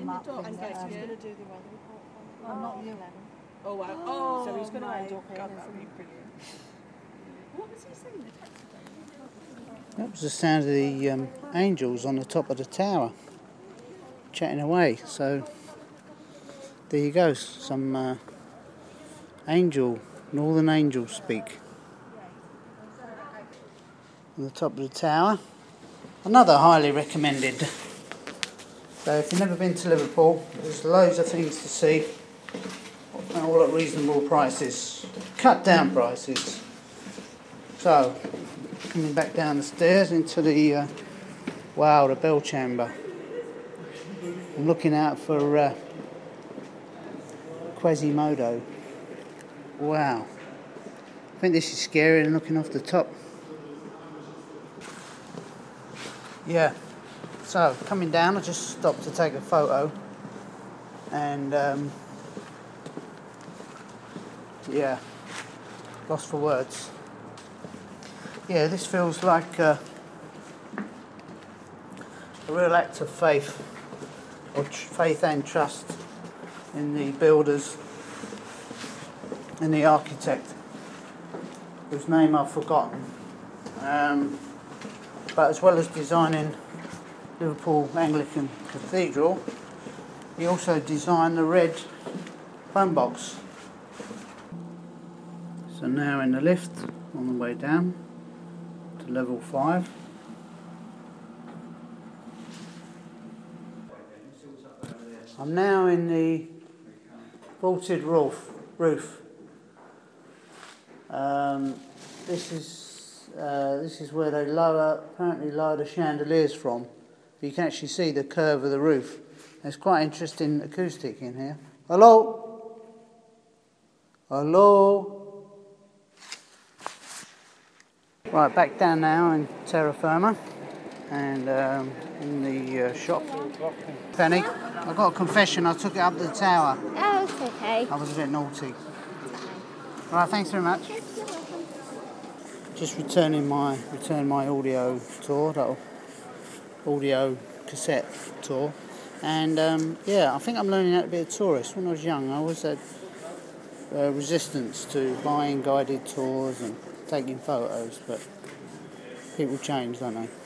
up thing. And Gate's going to do the weather report. I'm not you. Oh, wow. Oh, So he's going to end up God, in, that'd be brilliant. What was he saying? The taxi driver? That was the sound of the angels on the top of the tower, chatting away. So there you go, some northern angels speak on the top of the tower. Another highly recommended. So if you've never been to Liverpool, there's loads of things to see, all at reasonable prices, cut down prices. So coming back down the stairs into the the bell chamber. I'm looking out for Quasimodo. Wow, I think this is scarier than looking off the top. Yeah, so coming down, I just stopped to take a photo, and yeah, lost for words. Yeah, this feels like a real act of faith, or faith and trust in the builders and the architect, whose name I've forgotten. But as well as designing Liverpool Anglican Cathedral, he also designed the red phone box. So now in the lift, on the way down to level 5. I'm now in the vaulted roof. This is where they apparently lower the chandeliers from. You can actually see the curve of the roof. There's quite interesting acoustic in here. Hello? Hello? Right, back down now in terra firma, and in the shop. Penny, I got a confession. I took it up the tower. Oh, it's okay. I was a bit naughty. Right, thanks very much. Just returned my audio tour, that audio cassette tour, and yeah, I think I'm learning how to be a tourist. When I was young, I always had resistance to buying guided tours and taking photos, but people change, don't they?